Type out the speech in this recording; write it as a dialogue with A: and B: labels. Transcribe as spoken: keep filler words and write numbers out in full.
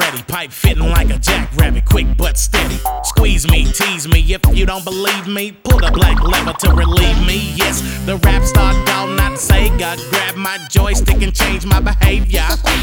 A: ready. Pipe fitting like a jackrabbit, quick but steady. Squeeze me, tease me, if you don't believe me, pull the black lever to relieve me. Yes, the rap star dog, not Sega. Grab my joystick and change my behavior.